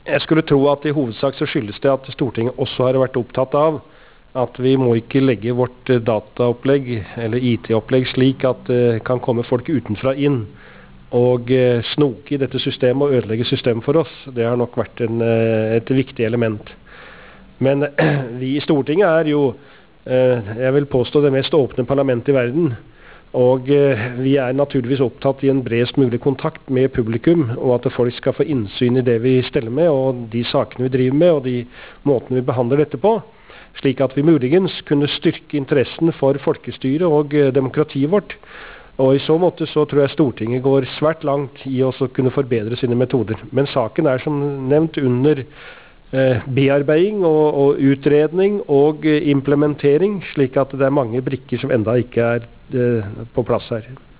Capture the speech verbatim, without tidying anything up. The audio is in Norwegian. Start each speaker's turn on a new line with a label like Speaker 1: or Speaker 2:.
Speaker 1: Jeg skulle tro at i hovedsak så skyldes det at Stortinget også har vært opptatt av at vi må ikke legge vårt dataopplegg eller I T-opplegg slik at det kan komme folk utenfra inn og snoke i dette systemet og ødelegge systemet for oss. Det har nok vært en, et viktig element. Men vi i Stortinget er jo, jeg vil påstå, det mest åpne parlamentet i verden. Og vi er naturligvis opptatt i en bredest mulig kontakt med publikum, og at folk skal få innsyn i det vi steller med, og de sakene vi driver med, og de måtene vi behandler dette på, slik at vi muligens kunne styrke interessen for folkestyret og demokratiet vårt. Og i så måte så tror jeg Stortinget går svært langt i å kunne forbedre sine metoder. Men saken er som nevnt under eh, bearbeiding og, og utredning og eh, implementering, slik at det er mange brikker som enda ikke er eh, på plass her.